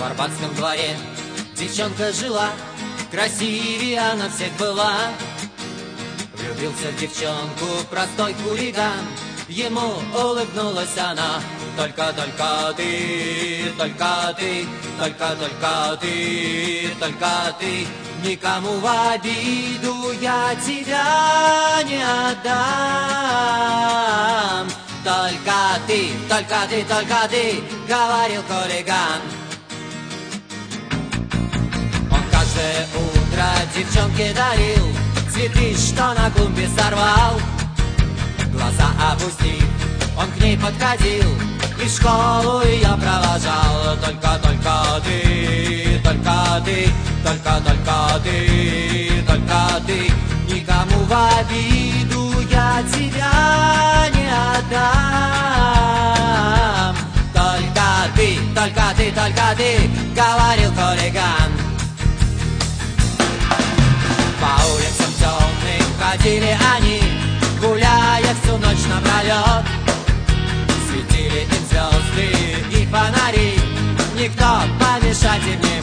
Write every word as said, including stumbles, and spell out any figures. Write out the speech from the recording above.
Арбатском дворе девчонка жила, красивее она всех была. Влюбился в девчонку простой хулиган, ему улыбнулась она. Только-только ты, только ты, только-только ты, только ты, никому в обиду я тебя не отдам. Только ты, только ты, только ты, говорил хулиган. Он каждое утро девчонке дарил цветы, что на клумбе сорвал. Глаза опустив, он к ней подходил и в школу ее провожал. Только, только ты, только ты, только, только ты, только ты, никому в обиду я тебя не отдам. Только ты, только ты, только ты, говорил хулиган. По улицам темным ходили они, гуляя всю ночь напролет. Светили им звезды и фонари, никто помешать им не